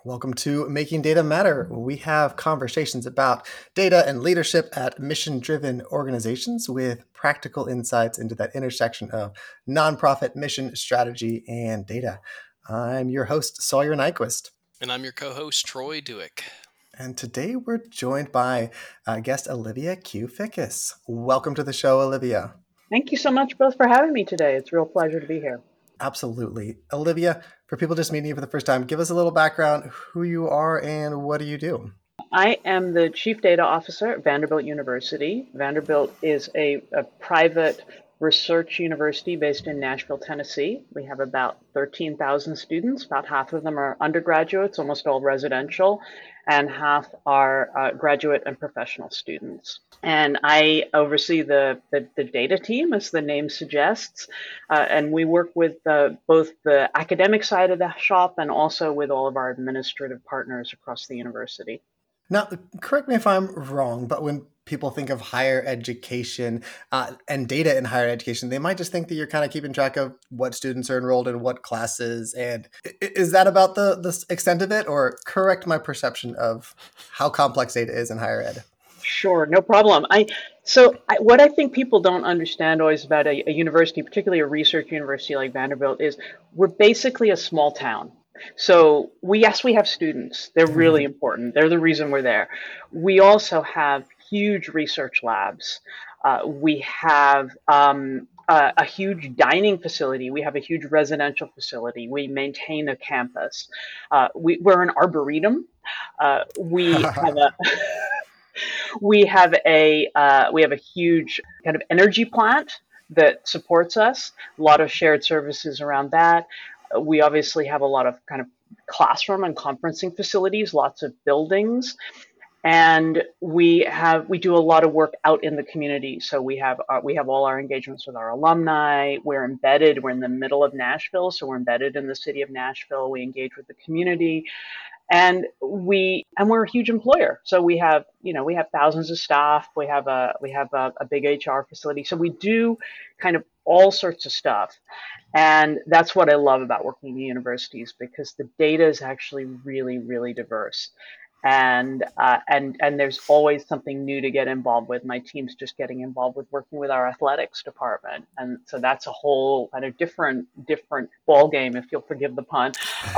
Welcome to Making Data Matter, where we have conversations about data and leadership at mission driven organizations with practical insights into that intersection of nonprofit mission strategy and data. I'm your host, Sawyer Nyquist. And I'm your co-host, Troy Duick. And today we're joined by guest Olivia Q. Fickus. Welcome to the show, Olivia. Thank you so much both for having me today. It's a real pleasure to be here. Absolutely. Olivia, for people just meeting you for the first time, give us a little background, who you are and what do you do? I am the Chief Data Officer at Vanderbilt University. Vanderbilt is a private research university based in Nashville, Tennessee. We have about 13,000 students. About half of them are undergraduates, almost all residential, and half are graduate and professional students. And I oversee the data team, as the name suggests. And we work with both the academic side of the shop and also with all of our administrative partners across the university. Now, correct me if I'm wrong, but when people think of higher education and data in higher education, they might just think that you're kind of keeping track of what students are enrolled in what classes. And is that about the extent of it, or correct my perception of how complex data is in higher ed? Sure, no problem. What I think people don't understand always about a university, particularly a research university like Vanderbilt, is we're basically a small town. So yes, we have students. They're really important. They're the reason we're there. We also have huge research labs. We have a huge dining facility. We have a huge residential facility. We maintain a campus. We're an arboretum. We have a we have a huge kind of energy plant that supports us. A lot of shared services around that. We obviously have a lot of kind of classroom and conferencing facilities, lots of buildings, and we do a lot of work out in the community. So we have all our engagements with our alumni. We're embedded. We're in the middle of Nashville, so we're embedded in the city of Nashville. We engage with the community, and we're a huge employer. So we have thousands of staff. We have a big HR facility. So we do kind of all sorts of stuff. And that's what I love about working in universities, because the data is actually really, really diverse. And there's always something new to get involved with. My team's just getting involved with working with our athletics department, and so that's a whole kind of different ball game, if you'll forgive the pun.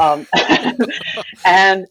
And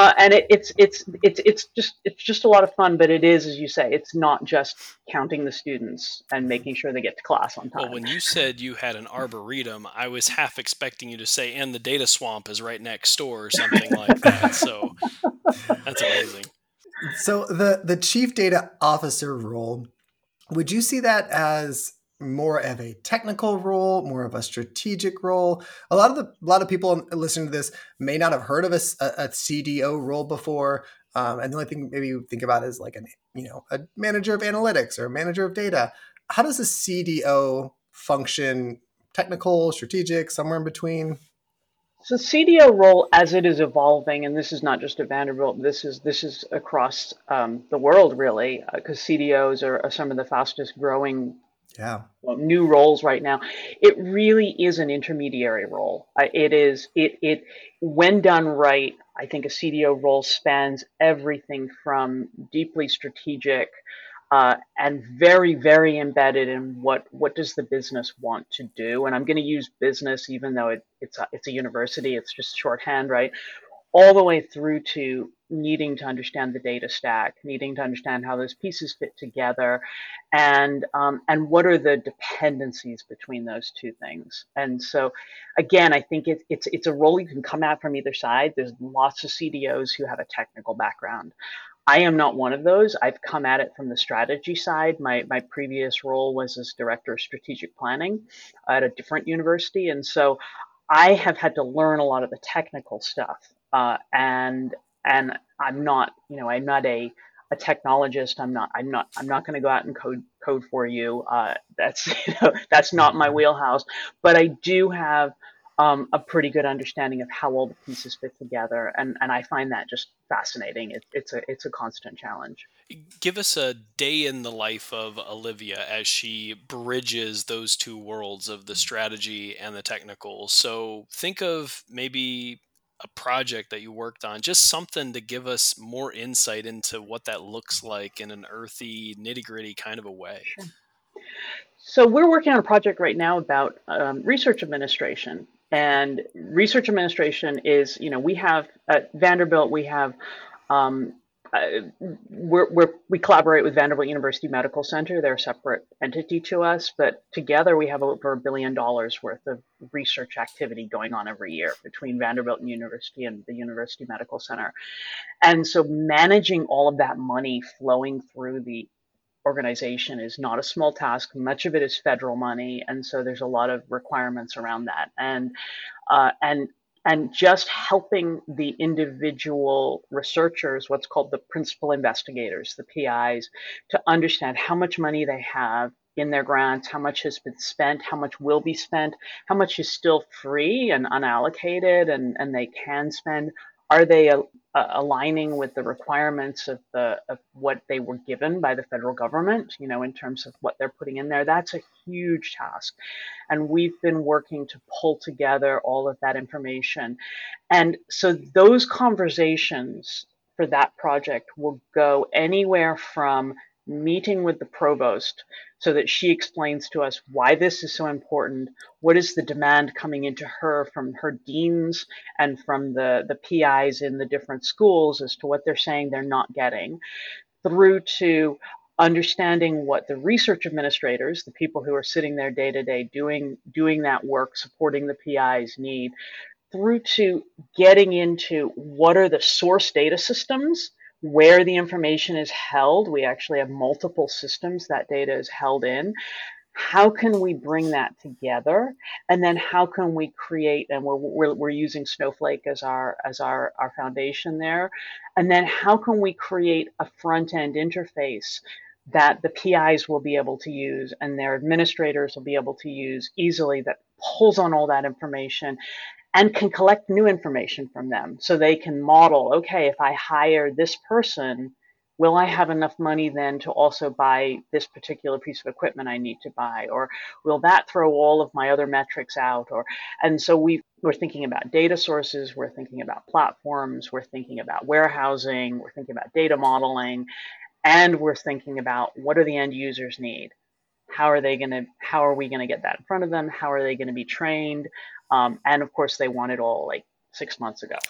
it's just a lot of fun, but it is, as you say, it's not just counting the students and making sure they get to class on time. Well, when you said you had an arboretum, I was half expecting you to say, and the data swamp is right next door or something like that. So that's amazing. So the chief data officer role, would you see that as more of a technical role, more of a strategic role? A lot of people listening to this may not have heard of a CDO role before, and the only thing maybe you think about is like a manager of analytics or a manager of data. How does a CDO function? Technical, strategic, somewhere in between? So CDO role, as it is evolving, and this is not just at Vanderbilt, this is across the world, really, because CDOs are some of the fastest growing new roles right now. It really is an intermediary role. It when done right, I think a CDO role spans everything from deeply strategic and very, very embedded in what does the business want to do. And I'm going to use business, even though it's a university, it's just shorthand, right? All the way through to needing to understand the data stack, needing to understand how those pieces fit together, and what are the dependencies between those two things. And so, again, I think it's a role you can come at from either side. There's lots of CDOs who have a technical background. I am not one of those. I've come at it from the strategy side. My previous role was as director of strategic planning at a different university, and so I have had to learn a lot of the technical stuff. And I'm not, I'm not a technologist. I'm not going to go out and code for you. That's not my wheelhouse. But I do have a pretty good understanding of how all the pieces fit together, and I find that just fascinating. It's a constant challenge. Give us a day in the life of Olivia as she bridges those two worlds of the strategy and the technical. So think of maybe a project that you worked on, just something to give us more insight into what that looks like in an earthy, nitty gritty kind of a way. Sure. So we're working on a project right now about research administration. And research administration is, we have at Vanderbilt, we have um, we collaborate with Vanderbilt University Medical Center. They're a separate entity to us, but together we have over $1 billion worth of research activity going on every year between Vanderbilt University and the University Medical Center. And so managing all of that money flowing through the organization is not a small task. Much of it is federal money, and so there's a lot of requirements around that. And just helping the individual researchers, what's called the principal investigators, the PIs, to understand how much money they have in their grants, how much has been spent, how much will be spent, how much is still free and unallocated and they can spend. Are they aligning with the requirements of what they were given by the federal government, in terms of what they're putting in there? That's a huge task. And we've been working to pull together all of that information. And so those conversations for that project will go anywhere from meeting with the provost so that she explains to us why this is so important, what is the demand coming into her from her deans and from the PIs in the different schools as to what they're saying they're not getting, through to understanding what the research administrators, the people who are sitting there day to day doing that work, supporting the PIs need, through to getting into what are the source data systems where the information is held. We actually have multiple systems that data is held in. How can we bring that together? And then how can we create, and we're using Snowflake as our foundation there. And then how can we create a front end interface that the PIs will be able to use and their administrators will be able to use easily, that pulls on all that information and can collect new information from them so they can model, okay, if I hire this person, will I have enough money then to also buy this particular piece of equipment I need to buy? Or will that throw all of my other metrics out? And so we're thinking about data sources, we're thinking about platforms, we're thinking about warehousing, we're thinking about data modeling, and we're thinking about what do the end users need? How are we going to get that in front of them? How are they going to be trained? And of course, they want it all like 6 months ago.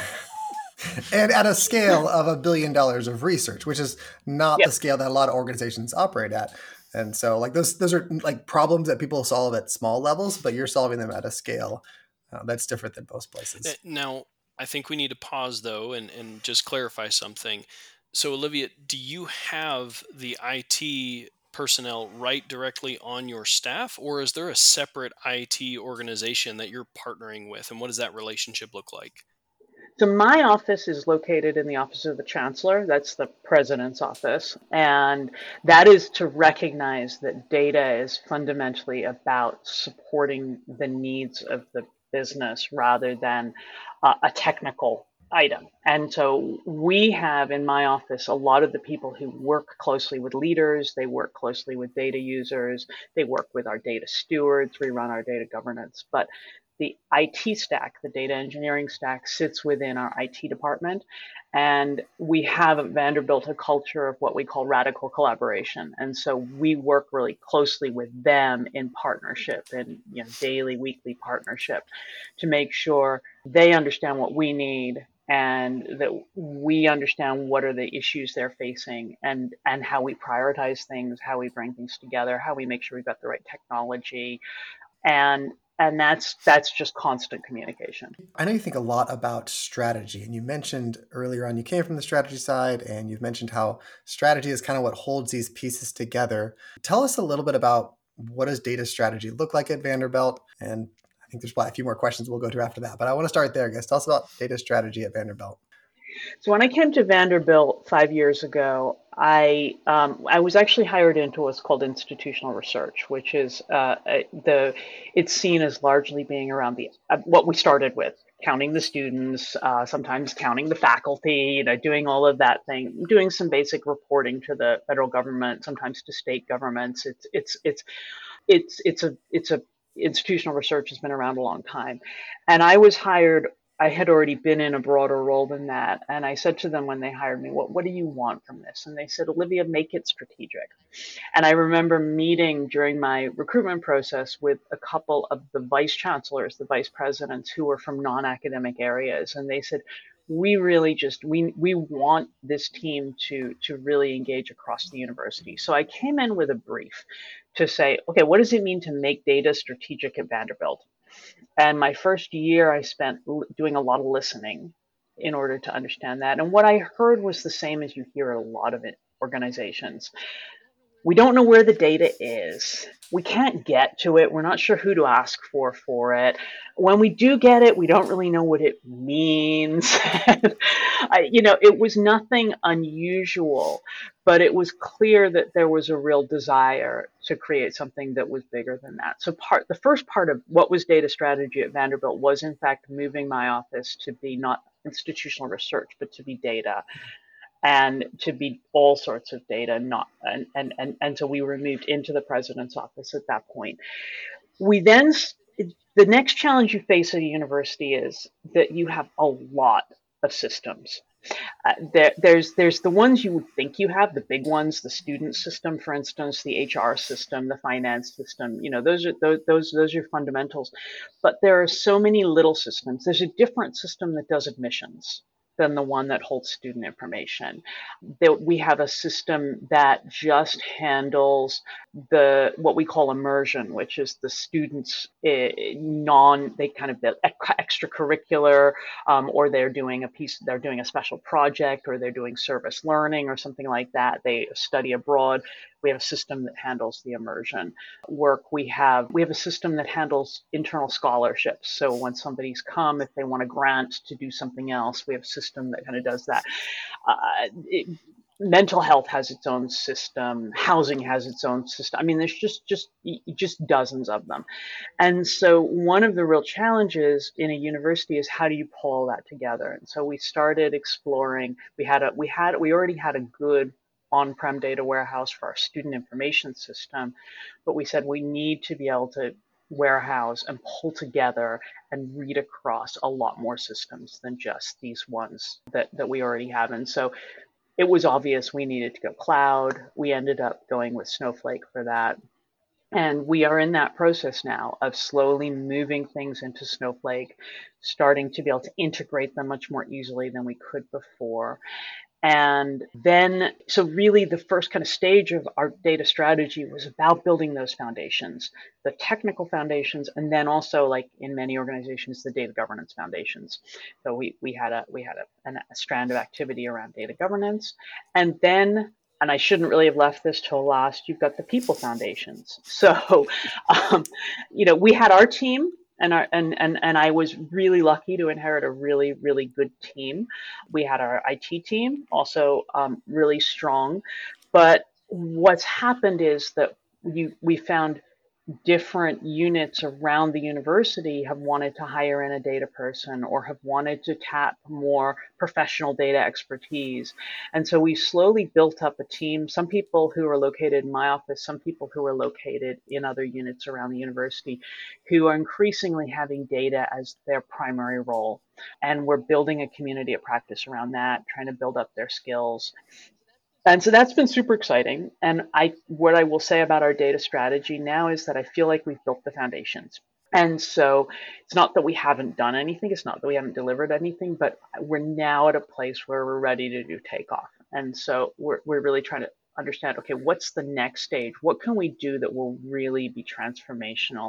And at a scale of $1 billion of research, which is not the scale that a lot of organizations operate at. And so like those are like problems that people solve at small levels, but you're solving them at a scale that's different than most places. Now, I think we need to pause though and just clarify something. So Olivia, do you have the IT personnel right directly on your staff, or is there a separate IT organization that you're partnering with, and what does that relationship look like? So my office is located in the office of the chancellor. That's the president's office. And that is to recognize that data is fundamentally about supporting the needs of the business rather than a technical item. And so we have in my office a lot of the people who work closely with leaders, they work closely with data users, they work with our data stewards, we run our data governance. But the IT stack, the data engineering stack, sits within our IT department. And we have at Vanderbilt a culture of what we call radical collaboration. And so we work really closely with them in partnership, in daily, weekly partnership, to make sure they understand what we need and that we understand what are the issues they're facing and how we prioritize things, how we bring things together, how we make sure we've got the right technology. And that's just constant communication. I know you think a lot about strategy, and you mentioned earlier on you came from the strategy side, and you've mentioned how strategy is kind of what holds these pieces together. Tell us a little bit about what does data strategy look like at Vanderbilt, and I think there's probably a few more questions we'll go to after that, but I want to start there, guys. Tell us about data strategy at Vanderbilt. So when I came to Vanderbilt 5 years ago, I was actually hired into what's called institutional research, which is it's seen as largely being around what we started with, counting the students, sometimes counting the faculty, doing all of that thing, doing some basic reporting to the federal government, sometimes to state governments. It's a institutional research has been around a long time, and I was hired I had already been in a broader role than that. And I said to them when they hired me, what do you want from this? And they said, Olivia, make it strategic. And I remember meeting during my recruitment process with a couple of the vice chancellors, the vice presidents who were from non-academic areas. And they said, we really we want this team to really engage across the university. So I came in with a brief to say, okay, what does it mean to make data strategic at Vanderbilt? And my first year I spent doing a lot of listening in order to understand that. And what I heard was the same as you hear at a lot of organizations. We don't know where the data is. We can't get to it. We're not sure who to ask for it. When we do get it, we don't really know what it means. It was nothing unusual, but it was clear that there was a real desire to create something that was bigger than that. So the first part of what was data strategy at Vanderbilt was in fact moving my office to be not institutional research, but to be data, and to be all sorts of data, and so we were moved into the president's office at that point. The next challenge you face at a university is that you have a lot of systems. There's the ones you would think you have, the big ones, the student system, for instance, the HR system, the finance system. Those are your fundamentals. But there are so many little systems. There's a different system that does admissions than the one that holds student information. We have a system that just handles what we call immersion, which is the students they kind of extracurricular, or they're doing a special project, or they're doing service learning or something like that. They study abroad. We have a system that handles the immersion work. We have a system that handles internal scholarships. So when somebody's come, if they want a grant to do something else, we have a system that kind of does that. Mental health has its own system. Housing has its own system. I mean, there's just dozens of them. And so one of the real challenges in a university is how do you pull all that together? And so we started exploring. We already had a good on-prem data warehouse for our student information system, but we said we need to be able to warehouse and pull together and read across a lot more systems than just these ones that we already have. And so it was obvious we needed to go cloud. We ended up going with Snowflake for that. And we are in that process now of slowly moving things into Snowflake, starting to be able to integrate them much more easily than we could before. And then, so really the first kind of stage of our data strategy was about building those foundations, the technical foundations, and then also, like in many organizations, the data governance foundations. So we had a strand of activity around data governance. And then, and I shouldn't really have left this till last, you've got the people foundations. So, we had our team. And I was really lucky to inherit a really, really good team. We had our IT team, also really strong. But what's happened is that we found different units around the university have wanted to hire in a data person or have wanted to tap more professional data expertise. And so we slowly built up a team, some people who are located in my office, some people who are located in other units around the university, who are increasingly having data as their primary role. And we're building a community of practice around that, trying to build up their skills. And so that's been super exciting. And what I will say about our data strategy now is that I feel like we've built the foundations. And so it's not that we haven't done anything, it's not that we haven't delivered anything, but we're now at a place where we're ready to do takeoff. And so we're really trying to understand, okay, what's the next stage? What can we do that will really be transformational?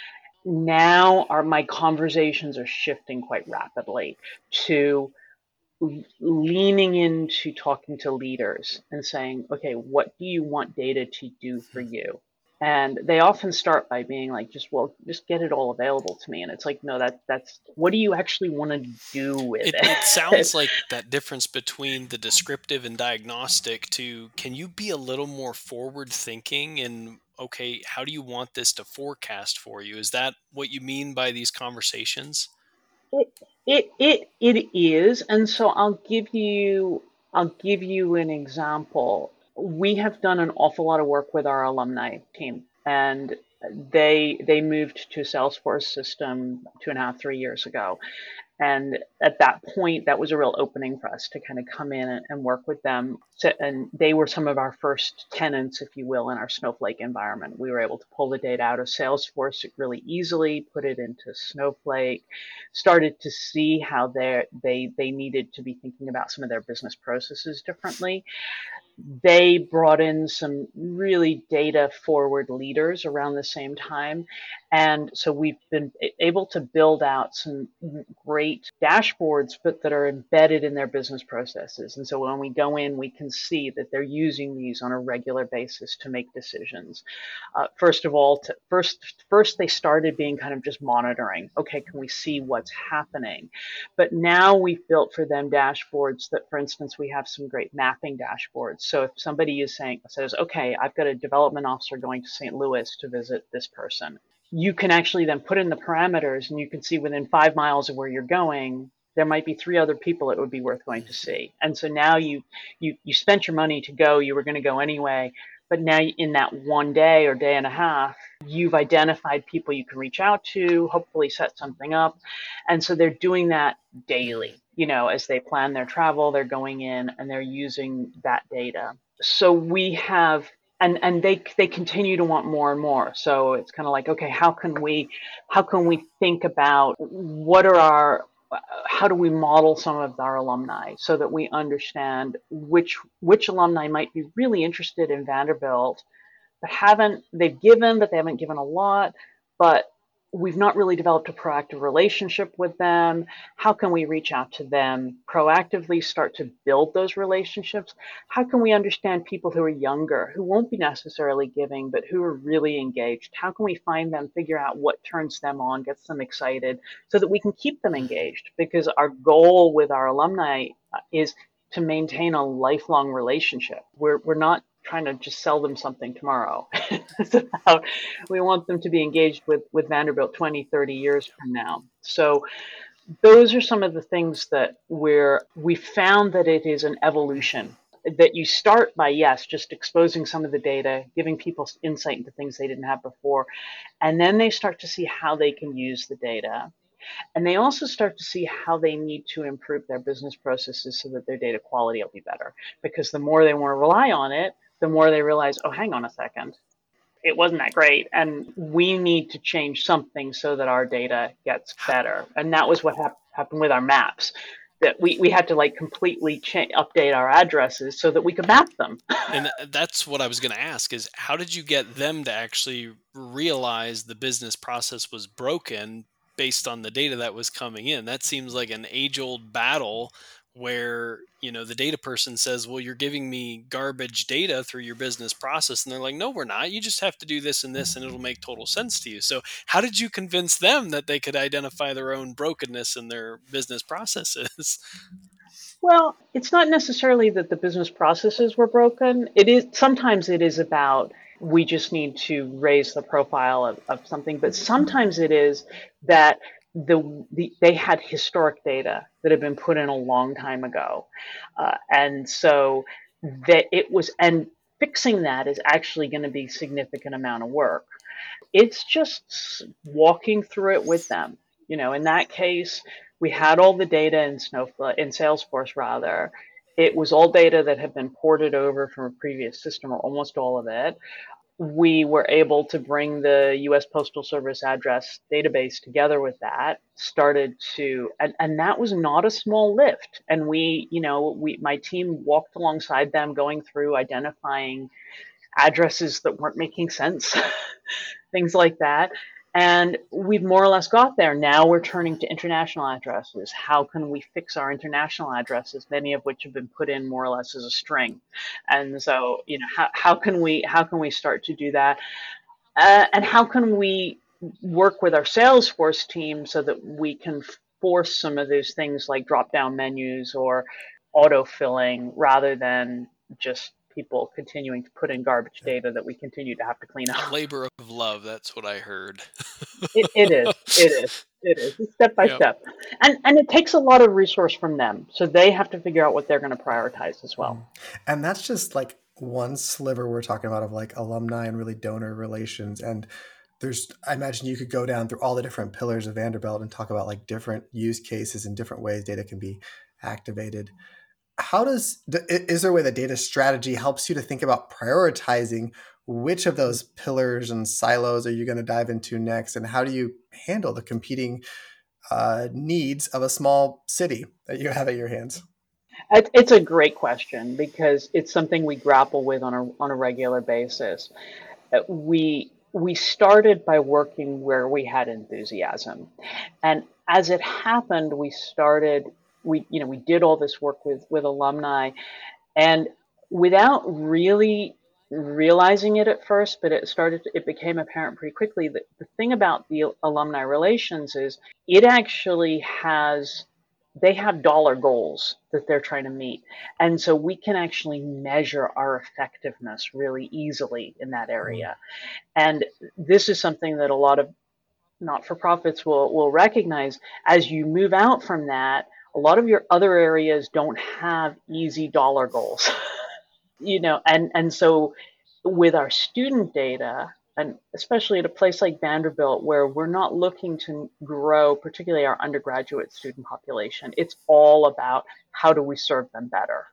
Now my conversations are shifting quite rapidly to leaning into talking to leaders and saying, okay, what do you want data to do for you? And they often start by being like, just get it all available to me. And it's like, no, that's what do you actually want to do with it? It sounds like that difference between the descriptive and diagnostic to, can you be a little more forward thinking and, okay, how do you want this to forecast for you? Is that what you mean by these conversations? It is, and so I'll give you an example. We have done an awful lot of work with our alumni team, and they moved to Salesforce system 2.5, 3 years ago. And at that point, that was a real opening for us to kind of come in and work with them. So, and they were some of our first tenants, if you will, in our Snowflake environment. We were able to pull the data out of Salesforce really easily, put it into Snowflake, started to see how they needed to be thinking about some of their business processes differently. They brought in some really data forward leaders around the same time. And so we've been able to build out some great dashboards, but that are embedded in their business processes. And so when we go in, we can see that they're using these on a regular basis to make decisions. First of all, first they started being kind of just monitoring. Okay, can we see what's happening? But now we've built for them dashboards that, for instance, we have some great mapping dashboards. So if somebody says, okay, I've got a development officer going to St. Louis to visit this person, you can actually then put in the parameters and you can see within 5 miles of where you're going, there might be 3 other people it would be worth going to see. And so now you spent your money to go, you were going to go anyway, but now in that 1 day or day and a half, you've identified people you can reach out to, hopefully set something up. And so they're doing that daily. As they plan their travel, they're going in and they're using that data. So we have, and they continue to want more and more. So it's kind of like, okay, how can we think about how do we model some of our alumni so that we understand which alumni might be really interested in Vanderbilt, but they've given, but they haven't given a lot, but we've not really developed a proactive relationship with them. How can we reach out to them, proactively start to build those relationships? How can we understand people who are younger, who won't be necessarily giving, but who are really engaged? How can we find them, figure out what turns them on, gets them excited, so that we can keep them engaged? Because our goal with our alumni is to maintain a lifelong relationship. We're not trying to just sell them something tomorrow. It's about, we want them to be engaged with Vanderbilt 20, 30 years from now. So those are some of the things that we found that it is an evolution, that you start by, yes, just exposing some of the data, giving people insight into things they didn't have before. And then they start to see how they can use the data. And they also start to see how they need to improve their business processes so that their data quality will be better. Because the more they want to rely on it, the more they realize, oh, hang on a second, it wasn't that great. And we need to change something so that our data gets better. And that was what happened with our maps, that we had to completely update our addresses so that we could map them. And that's what I was going to ask, is how did you get them to actually realize the business process was broken based on the data that was coming in? That seems like an age-old battle where, the data person says, well, you're giving me garbage data through your business process. And they're like, no, we're not. You just have to do this and this, and it'll make total sense to you. So how did you convince them that they could identify their own brokenness in their business processes? Well, it's not necessarily that the business processes were broken. Sometimes it is about, we just need to raise the profile of something, but sometimes it is that they had historic data that had been put in a long time ago. And so and fixing that is actually going to be a significant amount of work. It's just walking through it with them. In that case, we had all the data in Salesforce rather. It was all data that had been ported over from a previous system, or almost all of it. We were able to bring the U.S. Postal Service address database together with that, and that was not a small lift. And my team walked alongside them, going through identifying addresses that weren't making sense, things like that. And we've more or less got there. Now we're turning to international addresses. How can we fix our international addresses, many of which have been put in more or less as a string? And so, how can we start to do that? And how can we work with our Salesforce team so that we can force some of those things like drop-down menus or auto-filling, rather than just people continuing to put in garbage data that we continue to have to clean up. A labor of love, that's what I heard. It is. It's step by step. And it takes a lot of resource from them. So they have to figure out what they're going to prioritize as well. And that's just one sliver we're talking about of alumni and really donor relations. And I imagine you could go down through all the different pillars of Vanderbilt and talk about like different use cases and different ways data can be activated. Is there a way that data strategy helps you to think about prioritizing which of those pillars and silos are you going to dive into next? And how do you handle the competing needs of a small city that you have at your hands? It's a great question because it's something we grapple with on a regular basis. We started by working where we had enthusiasm, and as it happened, we did all this work with alumni, and without really realizing it at first, but it became apparent pretty quickly that the thing about the alumni relations is it actually they have dollar goals that they're trying to meet. And so we can actually measure our effectiveness really easily in that area. And this is something that a lot of not-for-profits will recognize. As you move out from that, a lot of your other areas don't have easy dollar goals. And so with our student data, and especially at a place like Vanderbilt, where we're not looking to grow, particularly our undergraduate student population, it's all about how do we serve them better.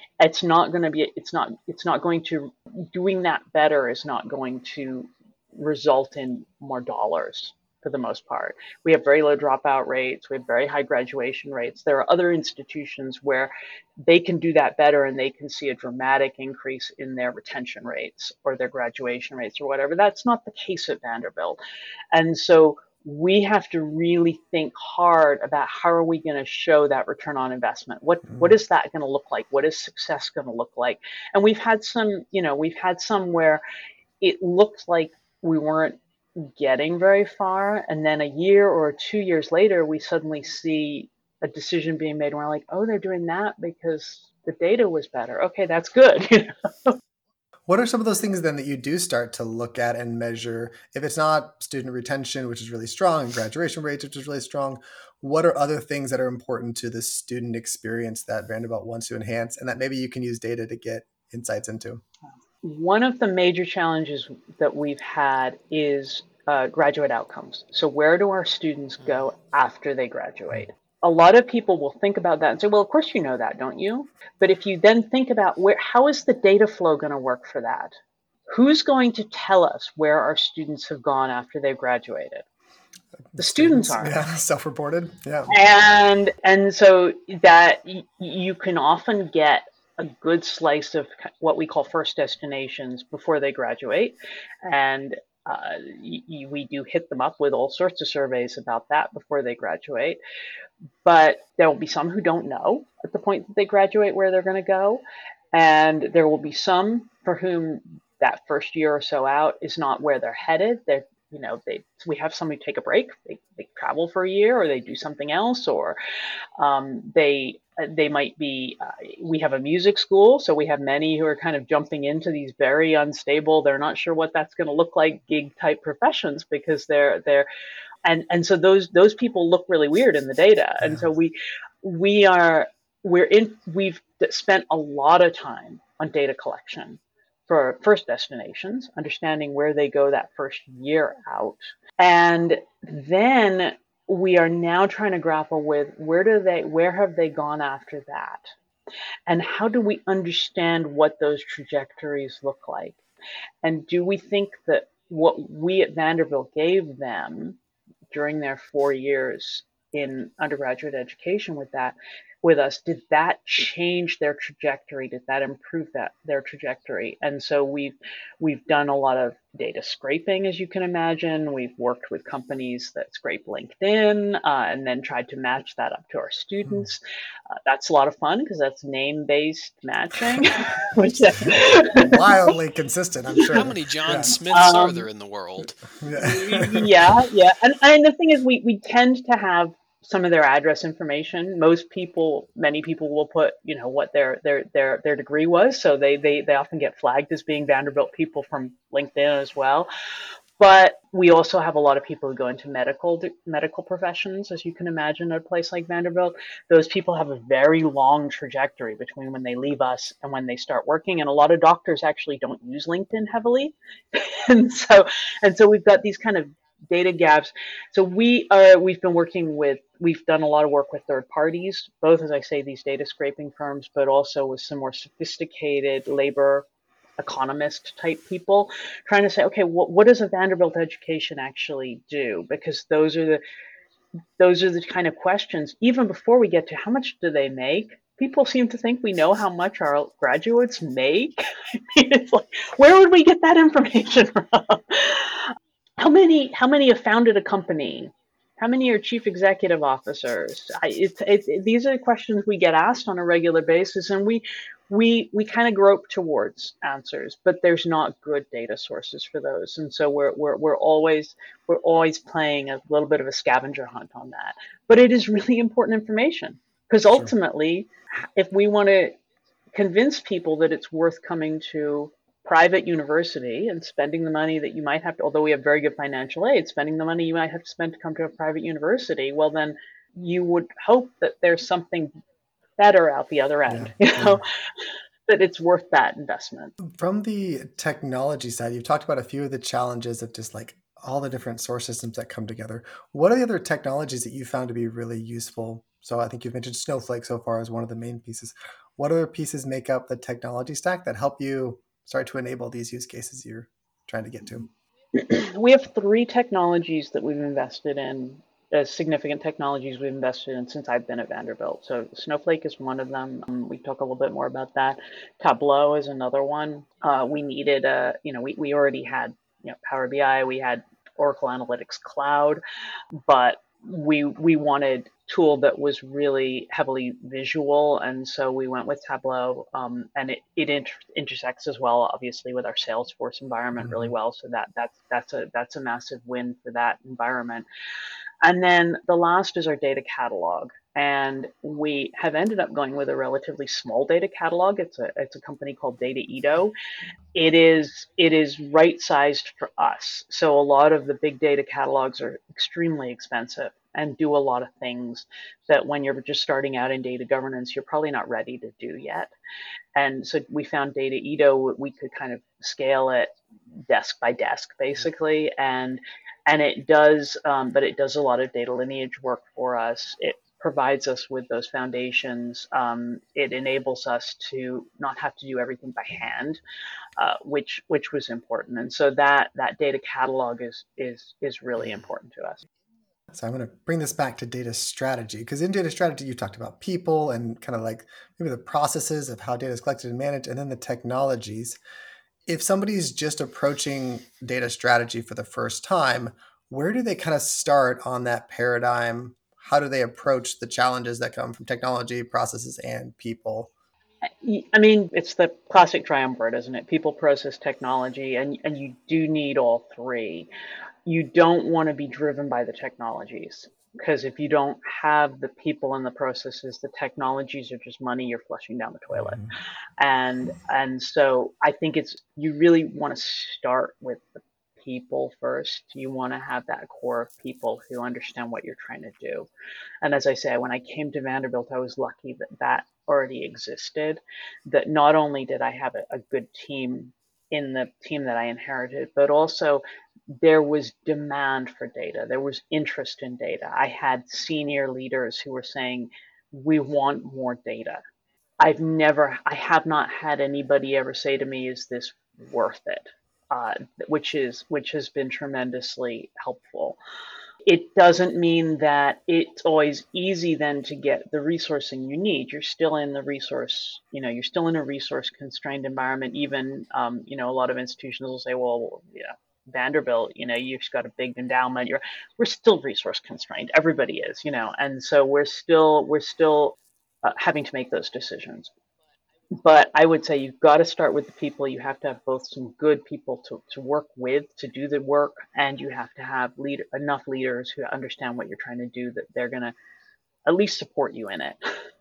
Doing that better is not going to result in more dollars for the most part. We have very low dropout rates. We have very high graduation rates. There are other institutions where they can do that better and they can see a dramatic increase in their retention rates or their graduation rates or whatever. That's not the case at Vanderbilt. And so we have to really think hard about how are we going to show that return on investment? What is that going to look like? What is success going to look like? And we've had some where it looked like we weren't getting very far, and then a year or 2 years later we suddenly see a decision being made and we're like, oh, they're doing that because the data was better. Okay, that's good. What are some of those things then that you do start to look at and measure? If it's not student retention, which is really strong, and graduation rates, which is really strong, what are other things that are important to the student experience that Vanderbilt wants to enhance and that maybe you can use data to get insights into? One of the major challenges that we've had is graduate outcomes. So where do our students go after they graduate? A lot of people will think about that and say, well, of course you know that, don't you? But if you then think about how is the data flow going to work for that? Who's going to tell us where our students have gone after they've graduated? The students are. Yeah, self-reported. Yeah. And so that you can often get a good slice of what we call first destinations before they graduate. And we do hit them up with all sorts of surveys about that before they graduate. But there will be some who don't know at the point that they graduate where they're going to go. And there will be some for whom that first year or so out is not where they're headed. We have some who take a break, they travel for a year, or they do something else, or they might be. We have a music school, so we have many who are kind of jumping into these very unstable. They're not sure what that's going to look like, gig type professions, because and so those people look really weird in the data, and so we've spent a lot of time on data collection for first destinations, understanding where they go that first year out. And then we are now trying to grapple with where have they gone after that? And how do we understand what those trajectories look like? And do we think that what we at Vanderbilt gave them during their 4 years in undergraduate education with us, did that change their trajectory? Did that improve their trajectory? And so we've done a lot of data scraping, as you can imagine. We've worked with companies that scrape LinkedIn and then tried to match that up to our students. That's a lot of fun because that's name-based matching. Wildly consistent, I'm sure. How many John Smiths are there in the world? Yeah. And the thing is, we tend to have some of their address information. Many people will put, what their degree was. So they often get flagged as being Vanderbilt people from LinkedIn as well. But we also have a lot of people who go into medical professions, as you can imagine, at a place like Vanderbilt. Those people have a very long trajectory between when they leave us and when they start working. And a lot of doctors actually don't use LinkedIn heavily. and so and so we've got these kind of data gaps. So we've been working with, we've done a lot of work with third parties, both, as I say, these data scraping firms, but also with some more sophisticated labor economist type people, trying to say, okay, what does a Vanderbilt education actually do? Because those are the kind of questions, even before we get to how much do they make. People seem to think we know how much our graduates make. It's like, where would we get that information from? How many have founded a company? How many are chief executive officers? These are the questions we get asked on a regular basis, and we kind of grope towards answers, but there's not good data sources for those, and so we're always playing a little bit of a scavenger hunt on that. But it is really important information, because Sure. ultimately, if we want to convince people that it's worth coming to private university and spending the money that you might have to, although we have very good financial aid, spending the money you might have to spend to come to a private university, well, then you would hope that there's something better out the other end, that it's worth that investment. From the technology side, you've talked about a few of the challenges of just like all the different source systems that come together. What are the other technologies that you found to be really useful? So I think you've mentioned Snowflake so far as one of the main pieces. What other pieces make up the technology stack that help you start to enable these use cases you're trying to get to? We have three technologies that we've invested in, significant technologies we've invested in since I've been at Vanderbilt. So Snowflake is one of them. We talk a little bit more about that. Tableau is another one. We needed we already had Power BI, we had Oracle Analytics Cloud, but we wanted a tool that was really heavily visual, and so we went with Tableau, and it intersects as well, obviously, with our Salesforce environment really well. So that's a massive win for that environment. And then the last is our data catalog. And we have ended up going with a relatively small data catalog. It's a company called Data It is right sized for us. So a lot of the big data catalogs are extremely expensive and do a lot of things that when you're just starting out in data governance, you're probably not ready to do yet. And so we found Data we could kind of scale it desk by desk, basically, and it does, but it does a lot of data lineage work for us. It provides us with those foundations. It enables us to not have to do everything by hand, which was important. And so that data catalog is really important to us. So I'm going to bring this back to data strategy, because in data strategy, you talked about people and kind of like maybe the processes of how data is collected and managed, and then the technologies. If somebody's just approaching data strategy for the first time, where do they kind of start on that paradigm? How do they approach the challenges that come from technology, processes, and people? I mean, it's the classic triumvirate, isn't it? People, process, technology, and you do need all three. You don't want to be driven by the technologies, because if you don't have the people and the processes, the technologies are just money you're flushing down the toilet. And so I think you really want to start with the people first. You want to have that core of people who understand what you're trying to do. And as I say, when I came to Vanderbilt, I was lucky that already existed, that not only did I have a good team in the team that I inherited, but also there was demand for data. There was interest in data. I had senior leaders who were saying, we want more data. I have not had anybody ever say to me, is this worth it? Which has been tremendously helpful. It doesn't mean that it's always easy then to get the resourcing you need. You're still in the resource, you're still in a resource constrained environment. Even, a lot of institutions will say, well, yeah, Vanderbilt, you've got a big endowment. We're still resource constrained. Everybody is, and so we're still having to make those decisions. But I would say you've got to start with the people. You have to have both some good people to work with, to do the work, and you have to have enough leaders who understand what you're trying to do, that they're going to at least support you in it.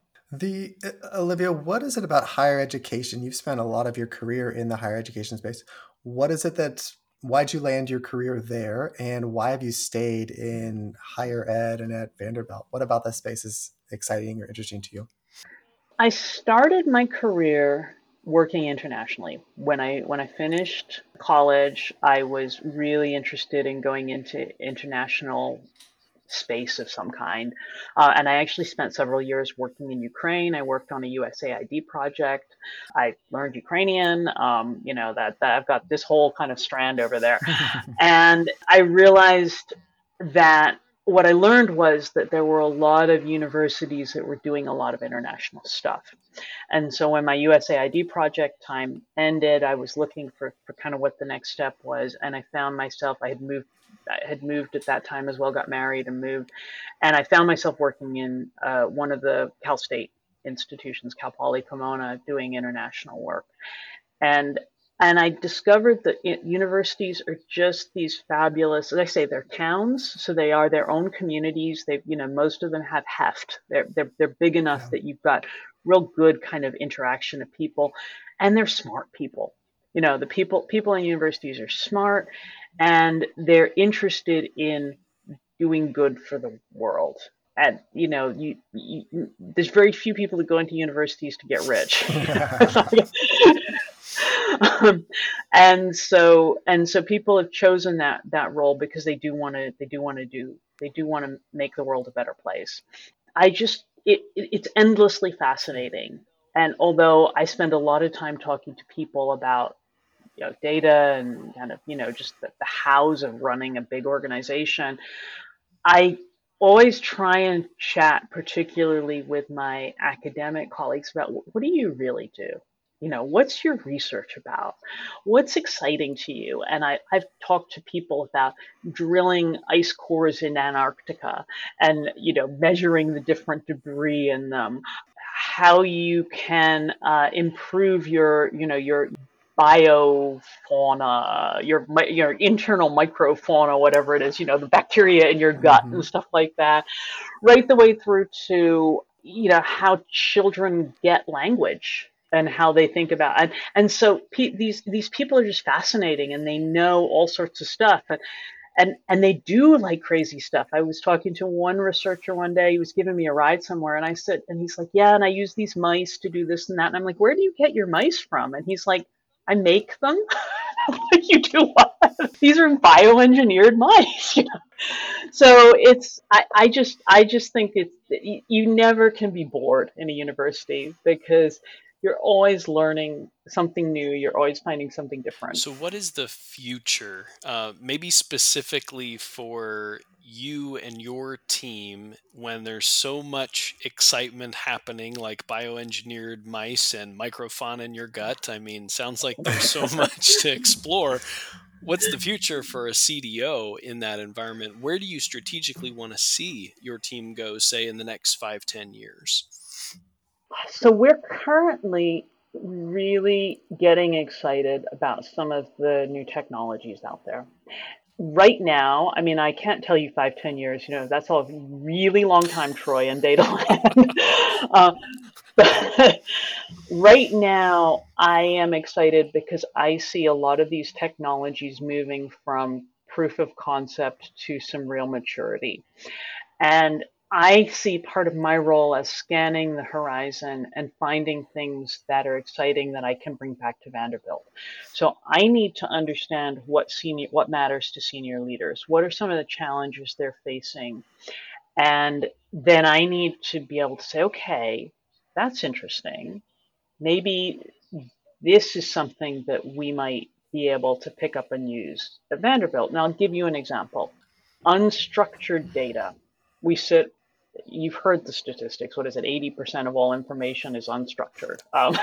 Olivia, what is it about higher education? You've spent a lot of your career in the higher education space. What is it that why'd you land your career there, and why have you stayed in higher ed and at Vanderbilt? What about that space is exciting or interesting to you? I started my career working internationally. When I finished college, I was really interested in going into international space of some kind. And I actually spent several years working in Ukraine. I worked on a USAID project. I learned Ukrainian, that I've got this whole kind of strand over there. And I realized that what I learned was that there were a lot of universities that were doing a lot of international stuff. And so when my USAID project time ended, I was looking for kind of what the next step was. And I found myself, I had moved at that time as well, got married and moved. And I found myself working in one of the Cal State institutions, Cal Poly Pomona, doing international work. And and I discovered that universities are just these fabulous, as I say, they're towns, so they are their own communities. Most of them have heft. They're big enough Yeah. that you've got real good kind of interaction of people, and they're smart people. The people in universities are smart, and they're interested in doing good for the world. And there's very few people that go into universities to get rich. um, and so people have chosen that role because they do want to make the world a better place. It's endlessly fascinating. And although I spend a lot of time talking to people about data and kind of just the hows of running a big organization, I always try and chat, particularly with my academic colleagues, about what do you really do? What's your research about? What's exciting to you? And I've talked to people about drilling ice cores in Antarctica and, measuring the different debris in them, how you can improve your biofauna, your internal microfauna, whatever it is, the bacteria in your gut Hmm. and stuff like that, right the way through to how children get language and how they think about it. And so these people are just fascinating, and they know all sorts of stuff. And they do like crazy stuff. I was talking to one researcher one day. He was giving me a ride somewhere, and I said, and he's like, "Yeah, and I use these mice to do this and that." And I'm like, "Where do you get your mice from?" And he's like, "I make them." Like, you do what? These are bioengineered mice. So I just think you never can be bored in a university because you're always learning something new. You're always finding something different. So, what is the future, maybe specifically for you and your team, when there's so much excitement happening, like bioengineered mice and microfauna in your gut? I mean, sounds like there's so much to explore. What's the future for a CDO in that environment? Where do you strategically want to see your team go, say, in the next 5, 10 years? So we're currently really getting excited about some of the new technologies out there. Right now, I mean, I can't tell you 5, 10 years, that's a really long time, Troy, in data land. But right now, I am excited because I see a lot of these technologies moving from proof of concept to some real maturity. And I see part of my role as scanning the horizon and finding things that are exciting that I can bring back to Vanderbilt. So I need to understand what matters to senior leaders. What are some of the challenges they're facing? And then I need to be able to say, okay, that's interesting. Maybe this is something that we might be able to pick up and use at Vanderbilt. Now, I'll give you an example. Unstructured data. We sit You've heard the statistics. What is it? 80% of all information is unstructured.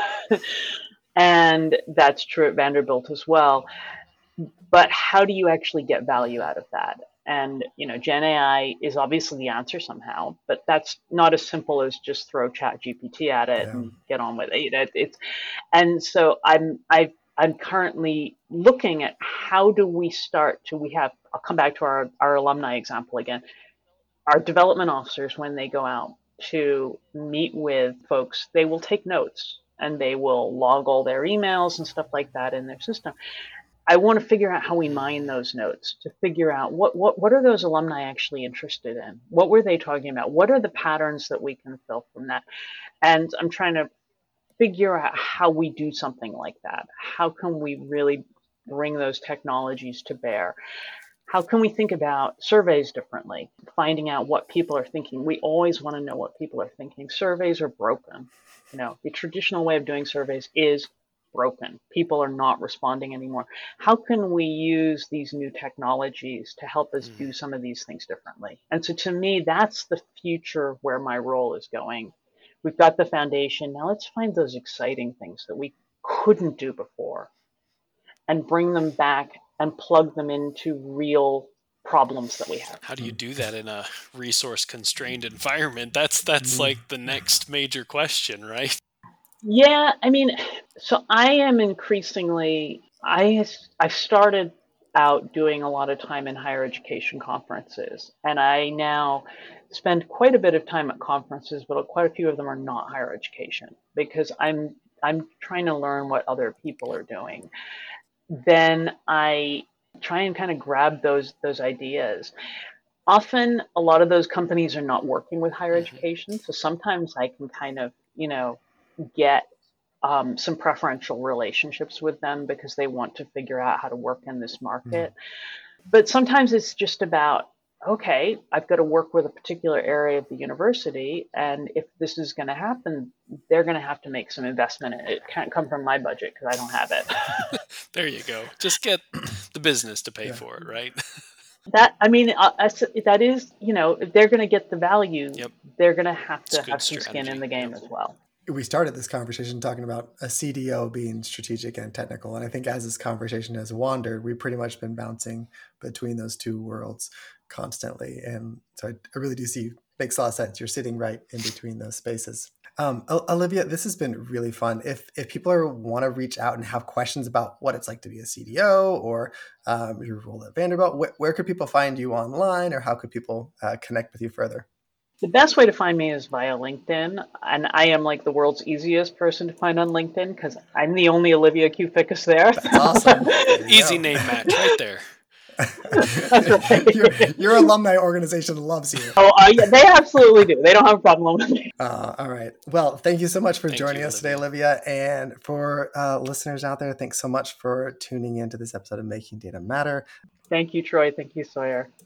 And that's true at Vanderbilt as well. But how do you actually get value out of that? And, Gen AI is obviously the answer somehow, but that's not as simple as just throw Chat GPT at it Yeah. and get on with it. And so I'm currently looking at how do we start to, I'll come back to our alumni example again. Our development officers, when they go out to meet with folks, they will take notes and they will log all their emails and stuff like that in their system. I want to figure out how we mine those notes to figure out what are those alumni actually interested in? What were they talking about? What are the patterns that we can fill from that? And I'm trying to figure out how we do something like that. How can we really bring those technologies to bear? How can we think about surveys differently? Finding out what people are thinking. We always want to know what people are thinking. Surveys are broken. The traditional way of doing surveys is broken. People are not responding anymore. How can we use these new technologies to help us do some of these things differently? And so to me, that's the future where my role is going. We've got the foundation. Now let's find those exciting things that we couldn't do before and bring them back and plug them into real problems that we have. How do you do that in a resource constrained environment? That's like the next major question, right? Yeah, I mean, so I am increasingly, I started out doing a lot of time in higher education conferences, and I now spend quite a bit of time at conferences, but quite a few of them are not higher education because I'm trying to learn what other people are doing. Then I try and kind of grab those ideas. Often, a lot of those companies are not working with higher education, so sometimes I can kind of, get some preferential relationships with them because they want to figure out how to work in this market. But sometimes it's just about, okay, I've got to work with a particular area of the university, and if this is going to happen, they're going to have to make some investment in it. It can't come from my budget because I don't have it. There you go. Just get the business to pay for it, right? That is, if they're going to get the value, they're going to have to have some skin in the game as well. We started this conversation talking about a CDO being strategic and technical. And I think as this conversation has wandered, we've pretty much been bouncing between those two worlds constantly. And so I really do see, makes a lot of sense. You're sitting right in between those spaces. Olivia, this has been really fun. If people want to reach out and have questions about what it's like to be a CDO or your role at Vanderbilt, where could people find you online, or how could people connect with you further? The best way to find me is via LinkedIn, and I am like the world's easiest person to find on LinkedIn because I'm the only Olivia Q. Fickus there. That's awesome. Easy name match right there. That's right. Your alumni organization loves you. Oh, yeah, they absolutely do. They don't have a problem with me. All right. Well, thank you so much for joining us today, Olivia. And for listeners out there, thanks so much for tuning into this episode of Making Data Matter. Thank you, Troy. Thank you, Sawyer.